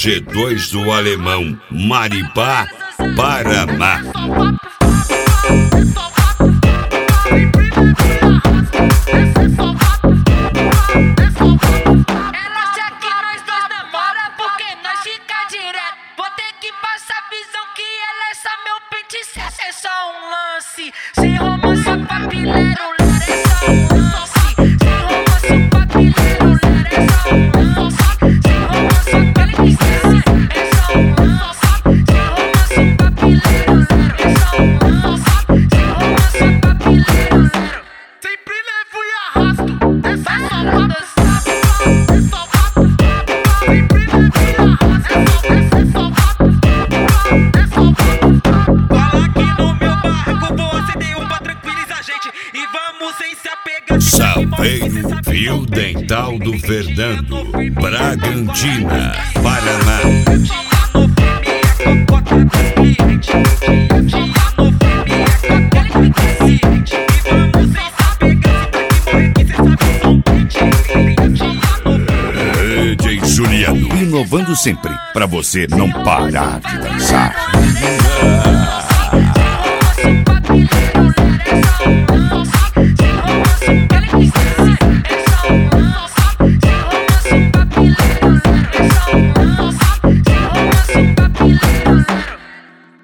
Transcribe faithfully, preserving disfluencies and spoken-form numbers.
G dois do Alemão, Maribá, Paraná. Sem romance papileiro, é só um lance. Sem romance papileiro, é só um lance. Sem romance papileiro, é só um lance. Sem romance papileiro, é só um lance. Sem romance papileiro, sempre levo e arrasto. É só roda sapo, é só rato. Sempre levo e arrasto, é só rato, é só rato. Saveiro Fio Dental do Fernando, Bragantina, Paraná. D J Juliano, inovando sempre, pra você não parar de dançar.